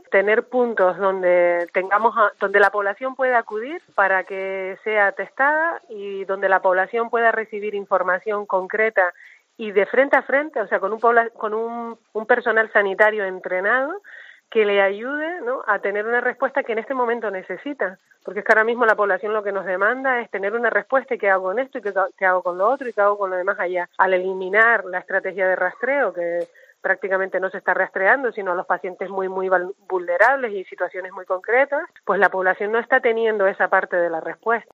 tener puntos donde donde la población pueda acudir para que sea testada y donde la población pueda recibir información concreta y de frente a frente, o sea, con un personal sanitario entrenado que le ayude, ¿no?, a tener una respuesta que en este momento necesita. Porque es que ahora mismo la población lo que nos demanda es tener una respuesta y qué hago con esto y qué hago con lo otro y qué hago con lo demás allá. Al eliminar la estrategia de rastreo, que prácticamente no se está rastreando, sino a los pacientes muy vulnerables y situaciones muy concretas, pues la población no está teniendo esa parte de la respuesta.